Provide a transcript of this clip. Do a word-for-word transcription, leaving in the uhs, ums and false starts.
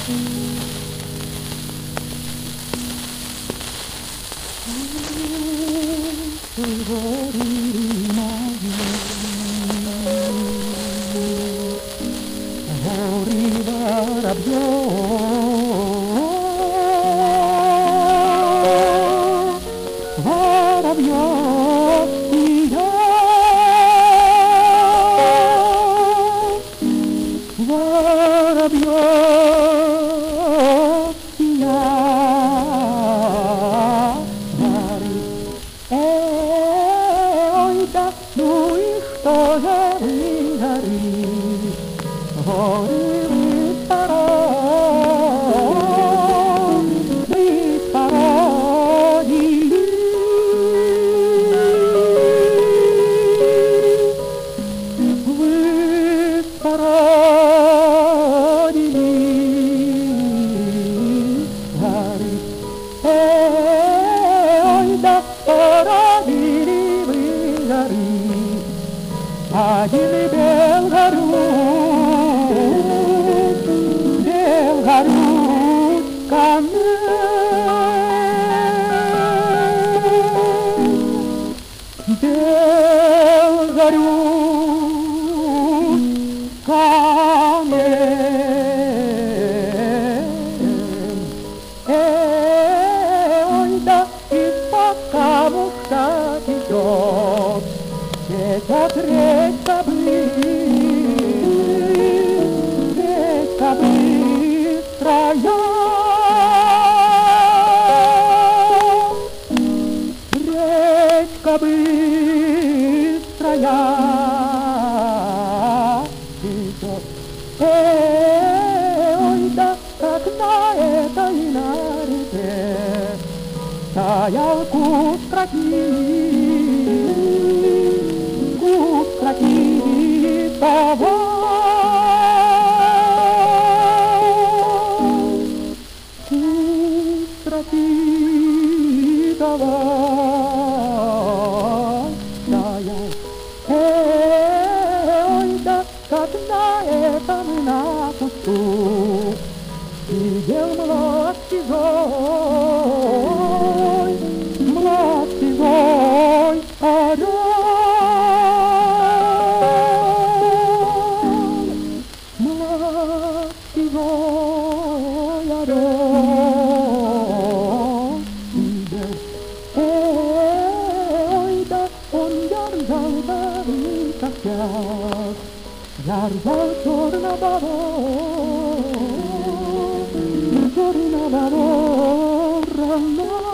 Гори воробьев, воробьев и я, воробьев и я, гори, ой, да, ну и что же вы, гори, гори вы порой, вы породили, вы породили, гори, ой, да породили вы гори, один Белгород. Белгород ко мне, Белгород ко мне, ой, да из-под камушка течет, течет речка близ, речка быстрая, речка быстрая течет, ой, да как на этой на реке стоял куст крапивы, куст крапивы. Давай, стоял, ой, да как на этом на кусту сидел млад сизой, млад сизой орел, млад сизой орел. Ярзал чернобород, чернобород равно.